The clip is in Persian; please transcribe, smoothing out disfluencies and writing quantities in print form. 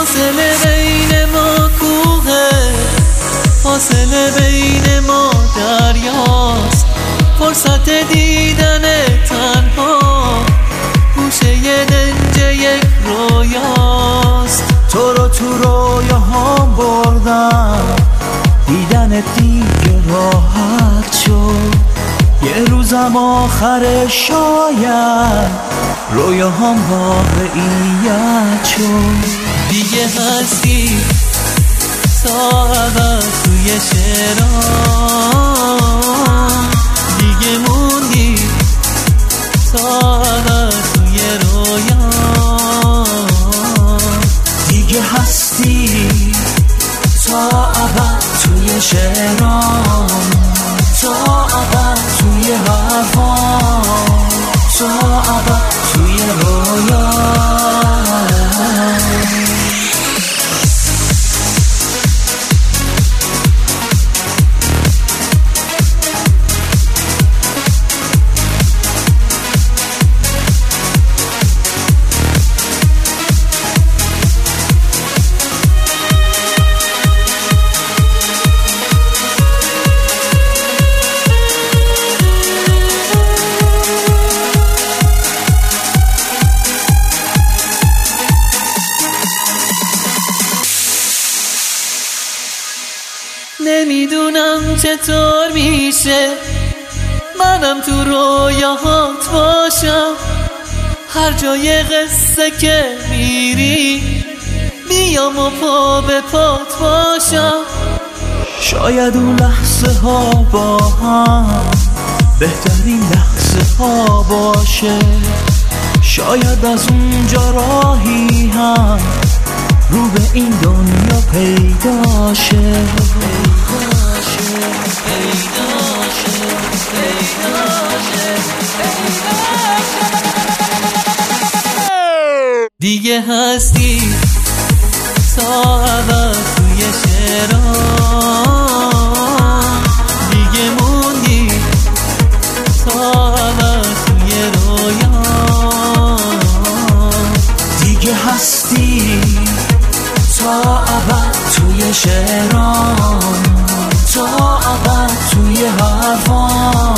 فاصله بین ما کوه، فاصله بین ما دریاست. فرصت دیدن تنها گوشه دنج یک رویاست. تو رو تو رویاهام بردم، دیدن دیگه راحت شد. یه روزم آخر شاید رویاهام واقعیت شد. دیگه هستی صاحبت توی شعرام، دیگه موندی صاحبت توی رویام. دیگه هستی تا ابد توی شعرام، تا ابد توی حرفام، تا ابد توی رویام. نمیدونم چطور میشه منم تو رویاهات باشم. هر جای قصه که میری بیام و پا به پات باشم. شاید اون لحظه ها با هم بهترین لحظه ها باشه. شاید از اونجا راهی هم رو به این دنیا پیدا شه. دیگه هستی صاحبت توی شعرام، دیگه موندی صاحبت توی رویام. دیگه هستی تا ابد توی شعرام، تا ابد توی حرفام،